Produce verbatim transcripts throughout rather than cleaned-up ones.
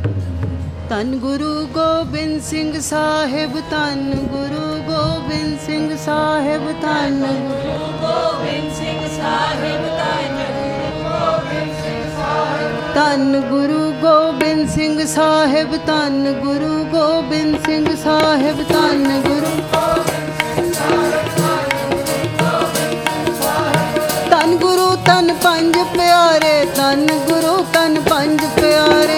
ਧੰਨ ਗੁਰੂ ਗੋਬਿੰਦ ਸਿੰਘ ਸਾਹਿਬ, ਧੰਨ ਗੁਰੂ ਗੋਬਿੰਦ ਸਿੰਘ ਸਾਹਿਬ, ਧੰਨ ਗੁਰੂ ਗੋਬਿੰਦ ਸਿੰਘ ਸਾਹਿਬ, ਧੰਨ ਗੁਰੂ ਗੋਬਿੰਦ ਸਿੰਘ ਸਾਹਿਬ, ਧੰਨ ਗੁਰੂ ਗੋਬਿੰਦ ਸਿੰਘ ਸਾਹਿਬ, ਧੰਨ ਗੁਰੂ ਧੰਨ ਗੁਰੂ ਧੰਨ ਪੰਜ ਪਿਆਰੇ, ਧੰਨ ਗੁਰੂ ਧੰਨ ਪੰਜ ਪਿਆਰੇ,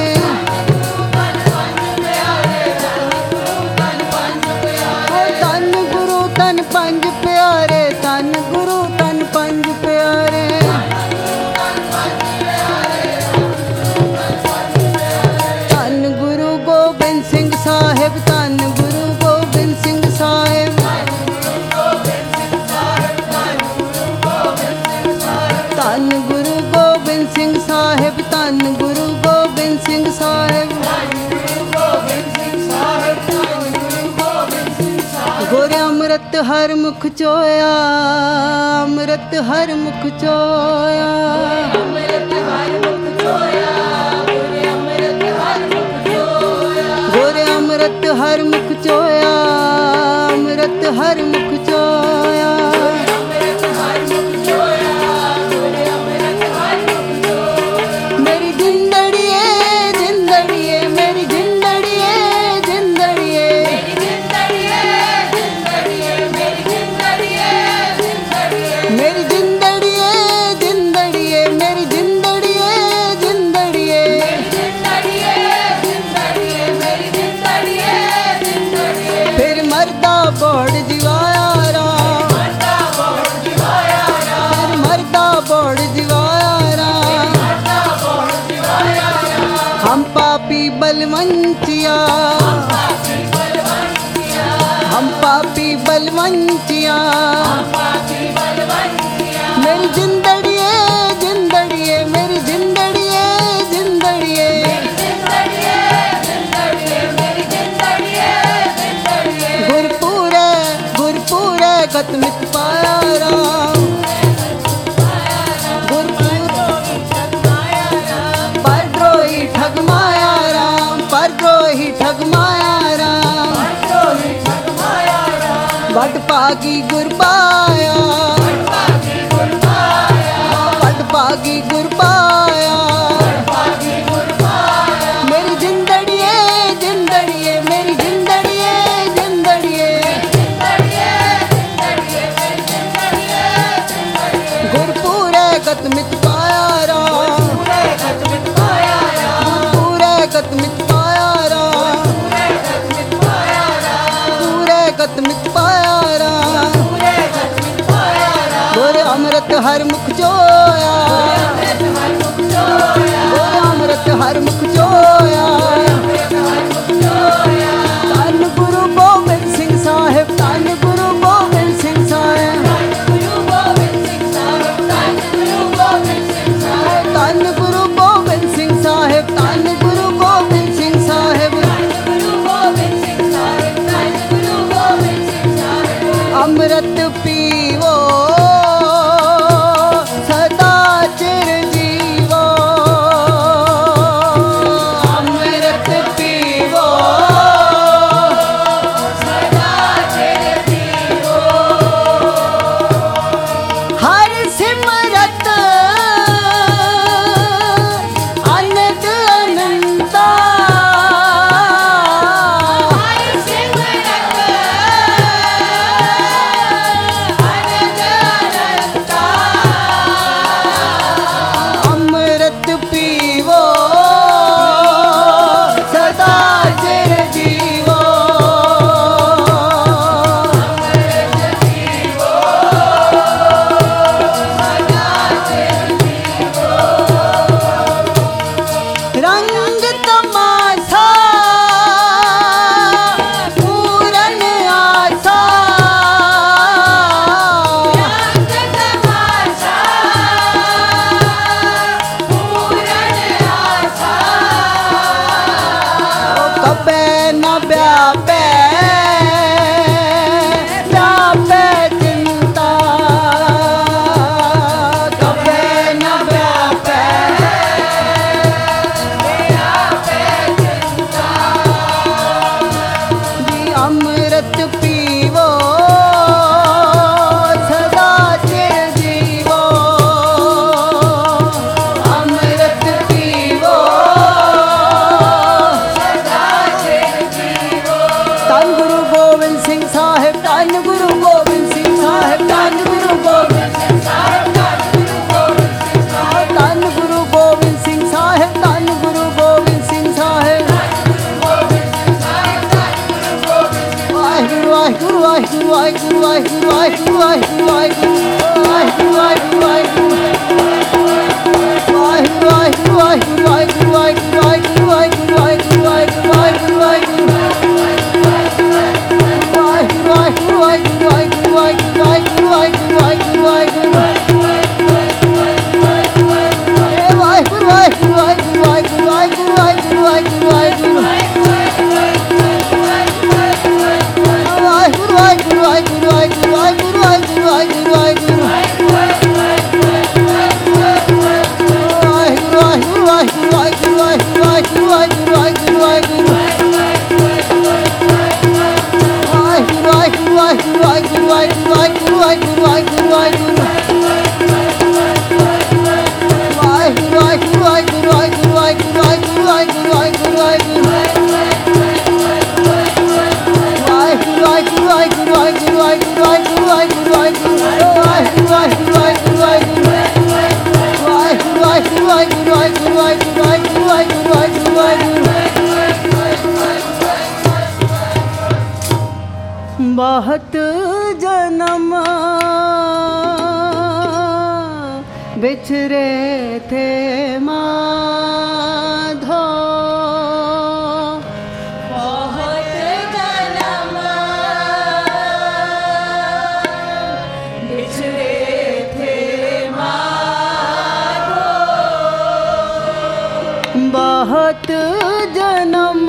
ਧੰਨ ਗੁਰੂ ਧੰਨ ਪੰਜ ਪਿਆਰੇ, ਧੰਨ ਗੁਰੂ ਧੰਨ ਪੰਜ ਪਿਆਰੇ, ਧੰਨ ਗੁਰੂ ਗੋਬਿੰਦ ਸਿੰਘ ਸਾਹਿਬ, ਧੰਨ ਗੁਰੂ ਗੋਬਿੰਦ ਸਿੰਘ ਸਾਹਿਬ, ਧੰਨ ਗੁਰੂ ਗੋਬਿੰਦ ਸਿੰਘ ਸਾਹਿਬ, ਧੰਨ ਗੁਰੂ ਗੋਬਿੰਦ ਸਿੰਘ ਸਾਹਿਬ, ਗੁਰ ਅੰਮ੍ਰਿਤ ਹਰ ਮੁਖ ਚੋਇਆ, ਅੰਮ੍ਰਿਤ ਹਰ ਮੁਖ ਚੋਇਆ, ਅੰਮ੍ਰਿਤ ਹਰ ਮੁਖ ਚੋਇਆ, ਗੁਰ ਅੰਮ੍ਰਿਤ ਹਰ ਮੁਖ ਚੋਇਆ, ਅੰਮ੍ਰਿਤ ਹਰ ਮੁਖ ਚੋਇਆ, ਮੇਰੀ ਜਿੰਦੜੀਏ ਜਿੰਦੜੀਏ, ਮੇਰੀ ਜਿੰਦੜੀਏ ਜਿੰਦੜੀਏ, ਮੇਰੀ ਜਿੰਦੜੀਏ ਜਿੰਦੜੀਏ, ਮੇਰੀ ਜਿੰਦੜੀਏ ਜਿੰਦੜੀਏ, ਫਿਰ ਮਰਦਾ ਬੋੜ ਜਿਵਾਇਆ ਰਾਮ, ਫਿਰ ਮਰਦਾ ਬੋੜ ਜਿਵਾਇਆ ਰਾਮ, ਹਮ ਪਾਪੀ ਬਲਵੰਤਿਆ, ਹਮ ਪਾਪੀ ਬਲਵੰਤਿਆ, ਮੇਰੀ ਜਿੰਦੜੀਏ ਜਿੰਦੜੀਏ, ਮੇਰੀ ਜਿੰਦੜੀਏ ਜਿੰਦੜੀਏ, ਗੁਰਪੂਰੇ ਗੁਰਪੂਰੇ ਗਤ ਮਿਤ ਪਾਇਆ ਰਾਮ, ਗੁਰਪੂਰੇ ਪਰਦ੍ਰੋਹੀ ਠਗ ਮਾਇਆ ਰਾਮ, ਪਰਦ੍ਰੋਹੀ ਠਗ ਮਾਇਆ ਰਾਮ, ਵੱਡ ਭਾਗੀ ਗੁਰ ਪਾਇਆ, ਵੱਡ ਭਾਗੀ ਗੁਰ ਪਾਇਆ, ਮੇਰੀ ਜਿੰਦੜੀਏ ਜਿੰਦੜੀਏ, ਮੇਰੀ ਜਿੰਦੜੀਏ ਜਿੰਦੜੀਏ, ਗੁਰਪੂਰੇ ਗਤ ਮਿਤ ਪਾਇਆ ਰਾਮ, ਗੁਰਪੂਰੇ ਗਤ ਮਿਤ ਪਾਇਆ ਰਾਮ, ਪੂਰੇ ਗਤ ਮਿਤ ਪਾਇਆ ਰਾਮ, ਗੁਰ ਅੰਮ੍ਰਿਤ ਹਰ ਮੁਖ ਚੋਇਆ, ਗੁਰ ਅੰਮ੍ਰਿਤ ਹਰ ਮੁਖ ਚੋਇਆ, ਧੰਨ ਗੁਰੂ ਗੋਬਿੰਦ ਸਿੰਘ ਸਾਹਿਬ, ਧੰਨ ਗੁਰੂ ਗੋਬਿੰਦ ਸਿੰਘ ਸਾਹਿਬ, ਧੰਨ ਗੁਰੂ ਗੋਬਿੰਦ ਸਿੰਘ ਸਾਹਿਬ, ਧੰਨ ਗੁਰੂ ਗੋਬਿੰਦ ਸਿੰਘ ਸਾਹਿਬ, ਅੰਮ੍ਰਿਤ ਪੀਵੋ ਸਦਾ ਚਿਰ ਜੀਵੋ, बहुत जन्म बिछरे थे माधो, बहुत जन्म बिछरे थे माधो, बहुत जन्म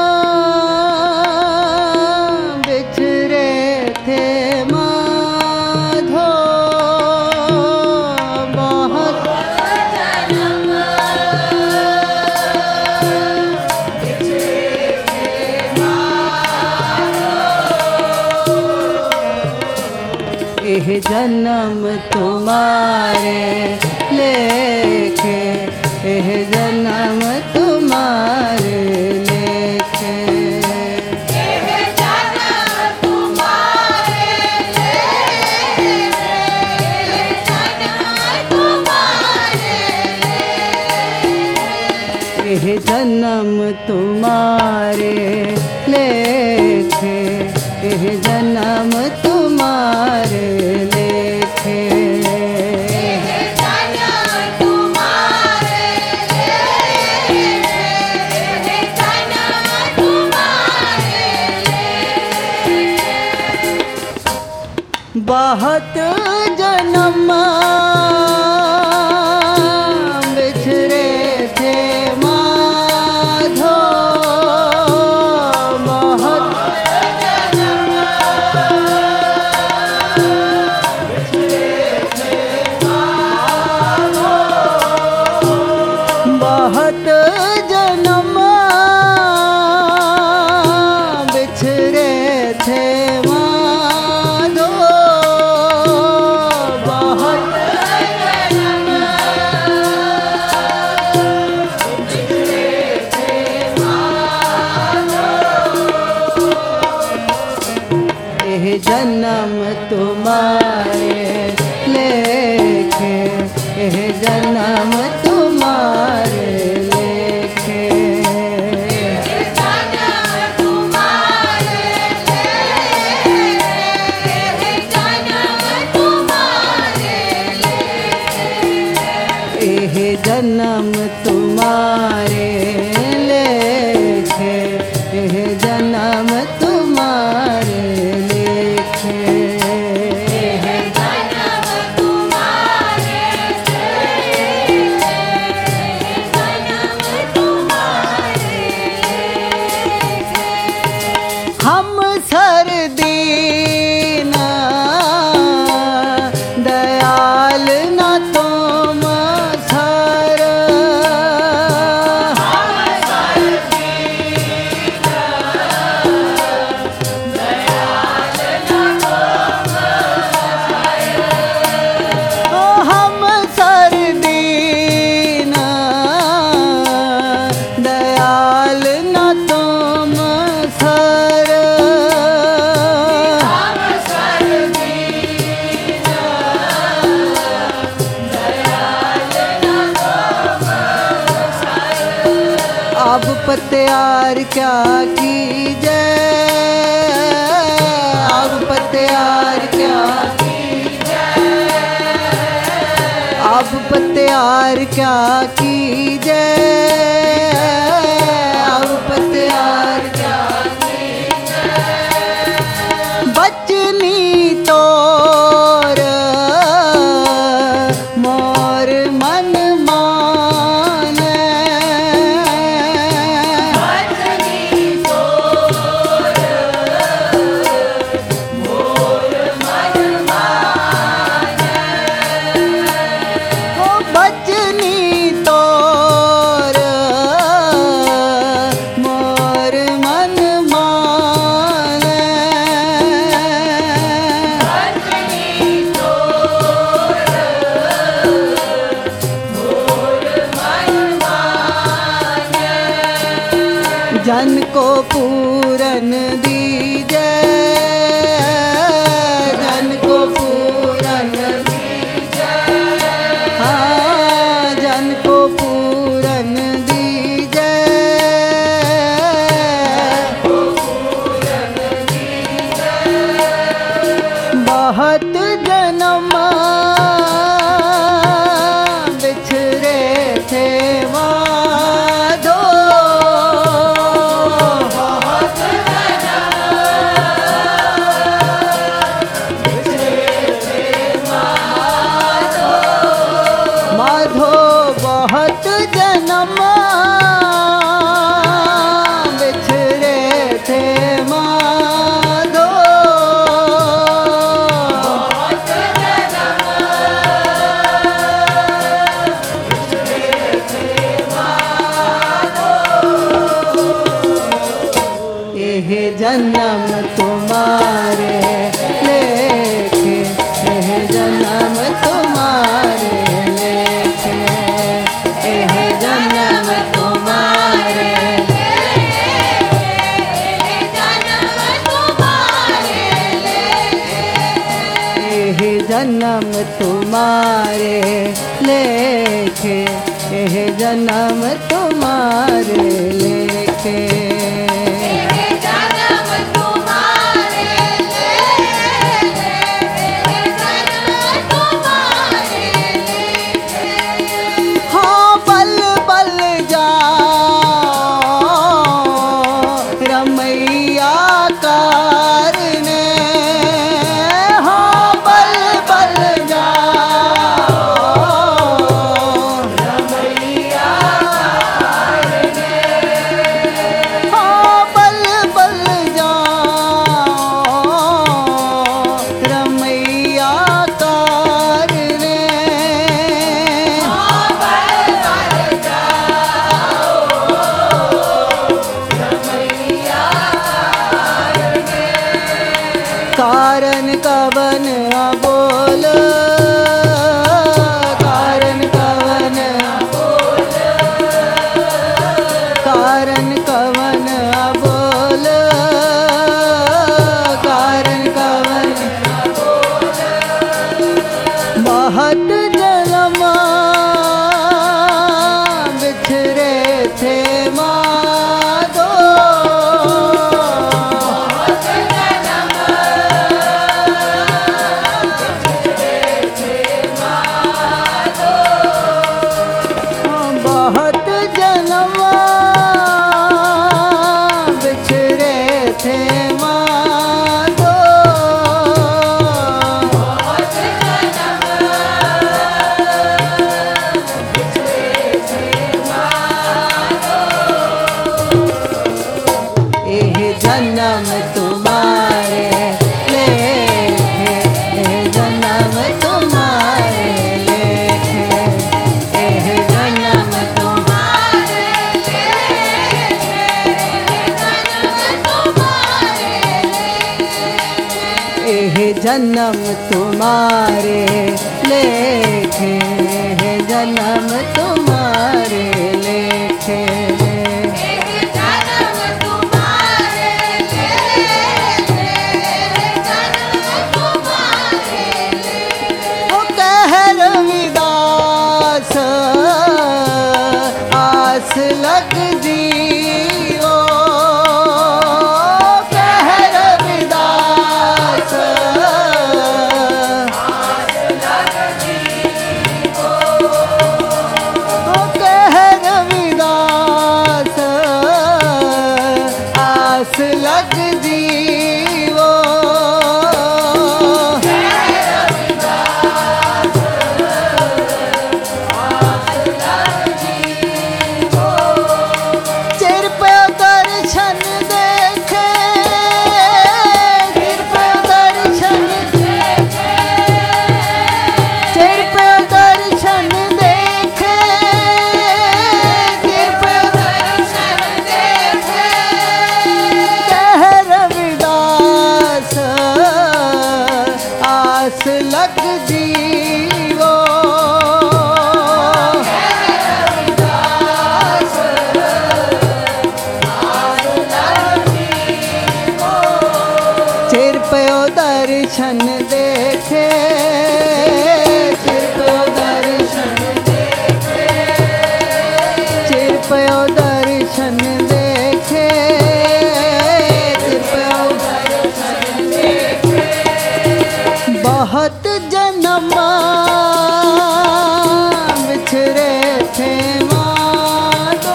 एह जन्म तुम्हारे लेखे, एह जन्म तुम्हारे लेखे, एह जन्म तुम्हारे लेखे, एह जन्म तुम्हारे लेखे, एह जन्म तुम्हारे लेखे, एह जन्म तुम्हारे लेखे, एह जन्म तुम्हारे लेखे, बहुत जन्म बिछरे थे माधो, बहुत जन्म बिछरे थे माधो, बहुत जन्म बिछरे थे माधो, बहुत एह जन्म तुम्हारे लेखे, एह जन्म तुम्हारे लेखे, जन्म तुम्हारे लेखे, जन्म तुम्हारे लेखे, एह जन्म तुम्हारे लेखे, एह जन्म तुम्हारे लेखे, जन्म तुम्हारे लेखे, जन्म तुम्हारे लेखे, हम सरदीन दयाल न तुम सर, ओ हम सरदीन दयाल न तुम सर, अब पत्यार क्या कीजे, अब पत्यार क्या कीजे, अब पत्यार क्या कीजे, अब पत्यार क्या कीजे, बचनी तोर मोर मन माने, बचनी तोर मोर मन माने, ओ बचनी तोर मोर मन माने, बचनी तोर मोर मन माने, जन को पूरन दीजे, जन को पूरन दीजे, हाँ जन को पूरन दीजे, जन्म तुम्हारे लेखे, एह जन्म तुम्हारे लेखे, एह जन्म तुम्हारे एह जन्म तुम्हारे लेखे, एह जन्म तुम्हारे लेखे। हाँ बल बल जाओ रमैया कारने, हाँ बल बल जाओ रमैया कारने, हाँ बल बल जाओ रमैया कारने, कारण कवन अबोल, कारण कवन अबोल, कारण कवन अबोल, कारण कवन अबोल, महत जन्म बिछरे थे माधो, बहुत जन्म बिछड़े थे माधो, एह जन्म तुम्हारे लेखे, एह जन्म तुम्हारे लेखे, एह जन्म तुम्हारे लेखे, एह जन्म तुम्हारे लेखे, एह जन्म तुम्हारे लेखे। ओ कह रविदास आस लग जियो, कह रविदास आस लग जियो, ओ कह रविदास आस लग जियो, चिर पे दर्शन देखे, चिर पे दर्शन देखे, चिर पे दर्शन देखे, चिर पे दर्शन देखे, कह रविदास आस लग जीवो, चिर पयो दर्शन देखे, चिर पयो दर्शन देखे, चिर पयो दर्शन देखे, चिर पयो दर्शन देखे, बहुत जन्म बिछड़े थे माधो,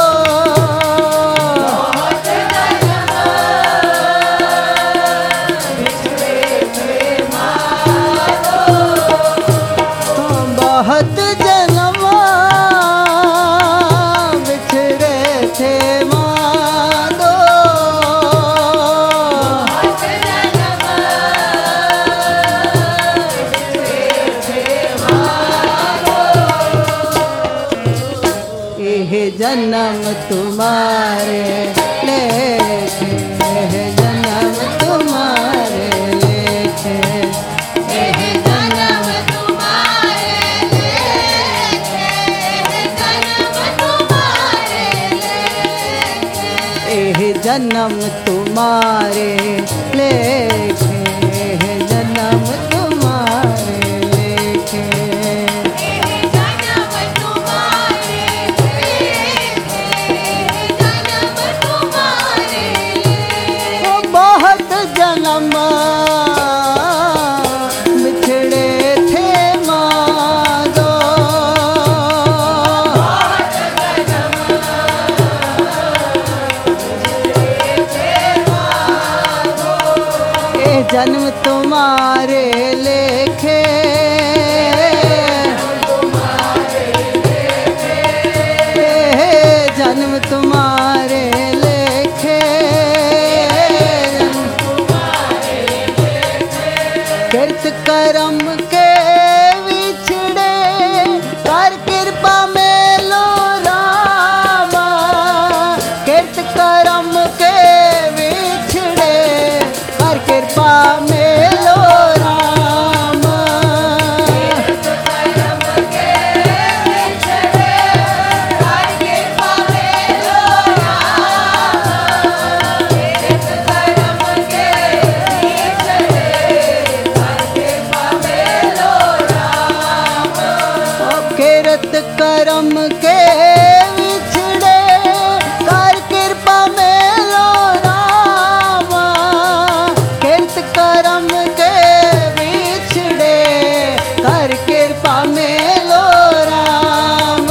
बहुत जन्म बिछड़े थे माधो, एह जन्म तुम्हारे लेखे, एह जन्म एह जन्म तुम्हारे लेखे, जन्म तुम्हारे लेखे। जन्म तुम्हारे लेखे, जन्म तुम्हारे लेखे। ओ बहुत जन्म बिछड़े थे माधो, जन्म तुम्हारे लेखे, जन्म तुम्हारे लेखे। कृत कर्म के विछड़े कर कृपा मेलो रामा, कृत कर्म के विछड़े कर कृपा मेलो राम। कर्म के विछड़े कर कृपा मेलो राम, कर्म के विछड़े कर कृपा मेलो राम। किरत कर्म के विछड़े कर कृपा मेलो राम, किरत कर्म के विछड़े कर कृपा मेलो राम।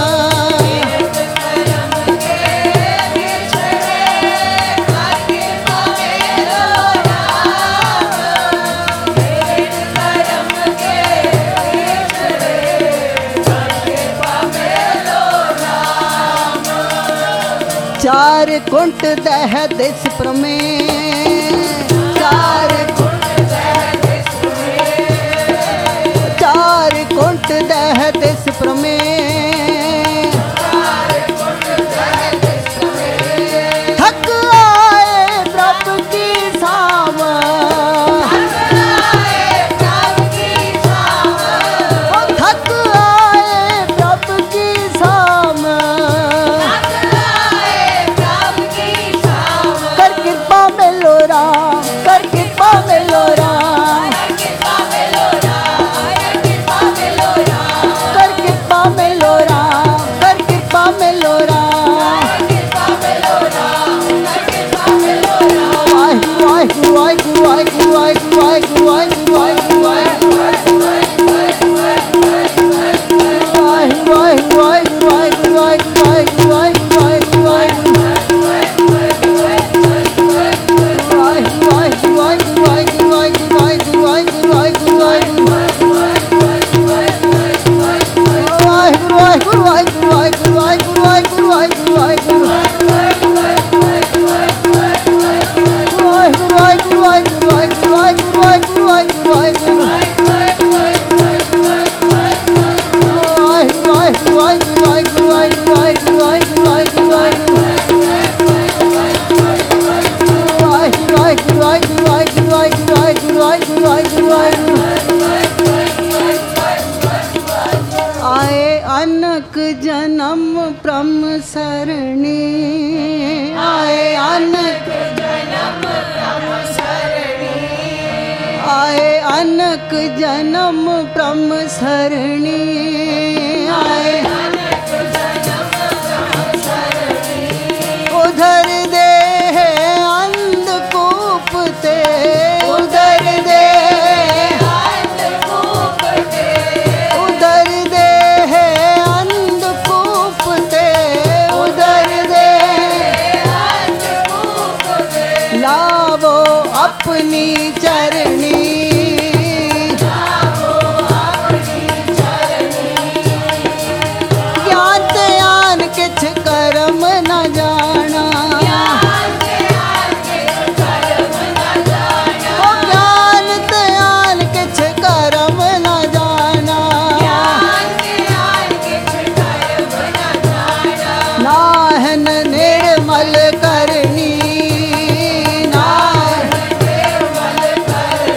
कर्म के विछड़े कर कृपा मेलो राम, कर्म के विछड़े कर कृपा मेलो राम। चार कुंट दह दिस प्रमेय, चार चार कुंट दह दिस प्रमेय। थक आए प्रभु की साम, ओ थक आए प्रभु की साम। कर कृपा मेलो राम, कर कृपा मेलो राम, कर कृपा मेलो राम, कर कृपा मेलो राम। वाहिगुरु वाहिगुरु वाहिगुरु वाहिगुरु वाहिगुरु वाहिगुरु वाहिगुरु वाहिगुरु वाहिगुरु आए अनक जन्म प्रम सरणी, आए अनक आए अनक जन्म प्रम सरणी, आए उधर दे अंधकूप ते, उधर दे उधर दे अंधकूप ते, उधर दे लावो अपनी चरणी। ज्ञान त्यान किछ कर्म न जाना, ओ ज्ञान त्यान किछ कर्म न जाना। नाहन निर्मल करनी, नाहन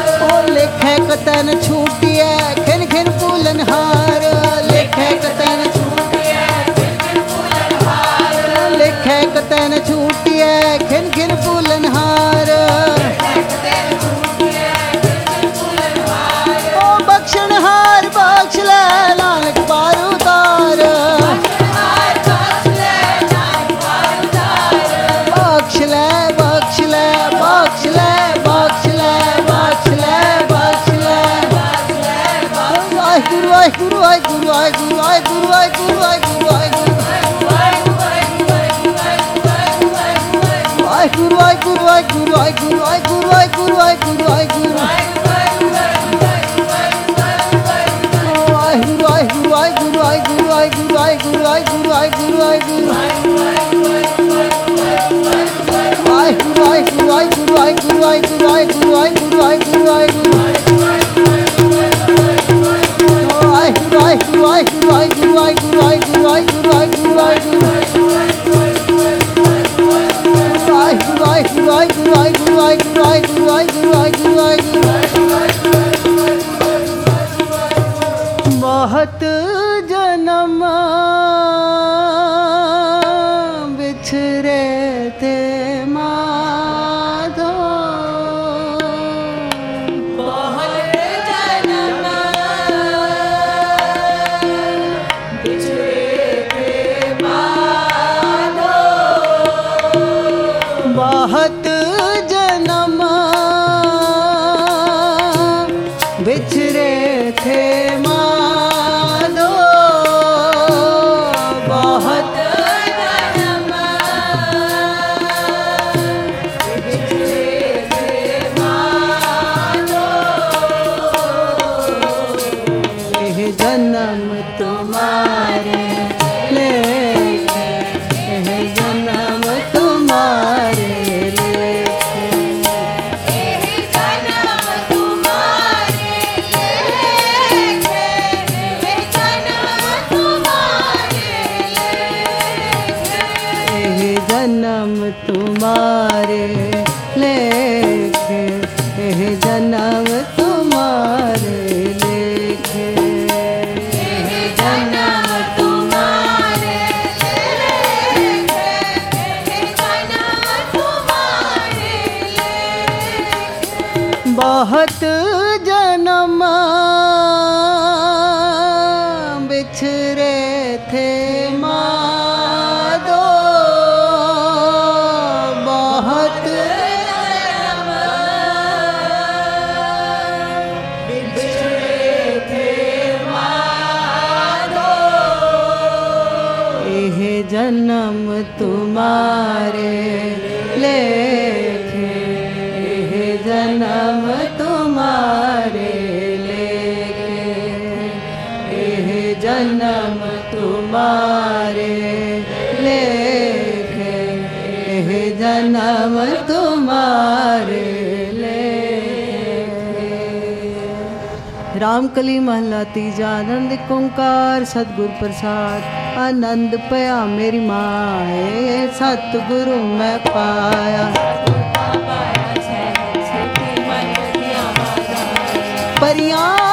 ਵਾਹਿਗੁਰੂ ਵਾਹਿਗੁਰੂ ਵਾਹਿਗੁਰੂ ਵਾਹਿਗੁਰੂ ਵਾਹਿਗੁਰੂ ਵਾਹਿਗੁਰੂ ਵਾਹਿਗੁਰੂ ਵਾਹਿਗੁਰੂ ਵਾਹਿਗੁਰੂ ਵਾਹਿਗੁਰੂ ਵਾਹਿਗੁਰੂ ਵਾਹਿਗੁਰੂ ਵਾਹਿਗੁਰੂ ਵਾਹਿਗੁਰੂ ਵਾਹਿਗੁਰੂ ਵਾਹਿਗੁਰੂ ਵਾਹਿਗੁਰੂ ਵਾਹਿਗੁਰੂ ਬਹੁਤ ਜਨਮ ਵਿਛਰੇ ਤੇ ਮਾਧੋ ਬਹੁਤ ਜਨਮ ਵਿਛੜੇ ਤੇ ਮਾਧੋ ਬਹੁਤ ਜਨਮ ਵਿਛਰੇ ਥੇ ਮਾਧੋ ਬਹੁਤ ਜਨਮ ਵਿਛੜੇ ਤੇ ਮਾਧੋ ਇਹ ਜਨਮ ਤੁਮਾਰੇ ਲੇਖੇ ਇਹ ਜਨਮ ਤੁਮਾਰੇ ਲੇਖੇ ਇਹ ਜਨਮ ਤੁਮਾਰੇ ਲੇਖੇ ਇਹ ਜਨਮ ਤੁਮਾਰੇ ਲੇਖੇ ਇਹ ਜਨਮ ਤੁਮਾਰੇ ਲੇਖੇ ਇਹ ਜਨਮ ਤੁਮਾਰੇ ਲੇਖੇ ਇਹ ਜਨਮ ਤੁਮਾਰੇ ਲੇਖੇ ਇਹ ਜਨਮ ਤੁਮਾਰੇ ਲੇਖੇ ਬਹੁਤ ਜਨਮ ਵਿਛਰੇ ਥੇ ਮਾਧੋ ਬਹੁਤ ਜਨਮ ਵਿਛੜੇ ਥੇ ਮਾਧੋ ਇਹ ਜਨਮ ਤੁਮਾਰੇ ਲੇਖੇ ਇਹ ਜਨਮ ਤੁਮਾਰੇ ਲੇਖੇ ਇਹ ਜਨਮ ਤੁਮਾਰੇ ਲੇਖੇ ਇਹ ਜਨਮ ਤੁਮਾਰੇ ਲੇਖੇ ਰਾਮਕਲੀ ਮਹਲਾ ਤੀਜਾ ਆਨੰਦ ਇੱਕ ਓੰਕਾਰ ਸਤਿਗੁਰ ਪ੍ਰਸਾਦ ਆਨੰਦ ਪਿਆ ਮੇਰੀ ਮਾਏ ਸਤਿਗੁਰੂ ਮੈਂ ਪਾਇਆ